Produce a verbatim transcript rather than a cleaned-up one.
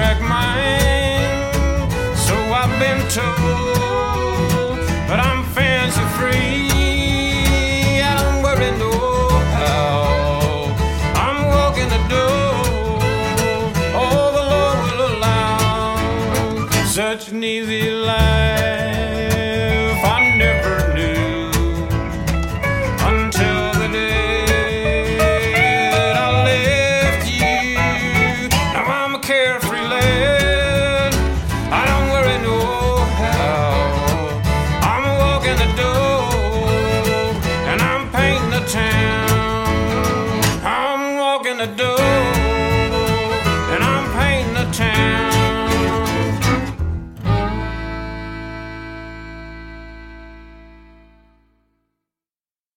crack mine, so I've been told. But I'm fancy free, I don't worry no how. I'm walking the door, oh the Lord will allow. Such an easy life I never knew until the day that I left you. Now I'm a carefree lad, I don't worry no how. I'm walking the door and I'm painting the town. I'm walking the door.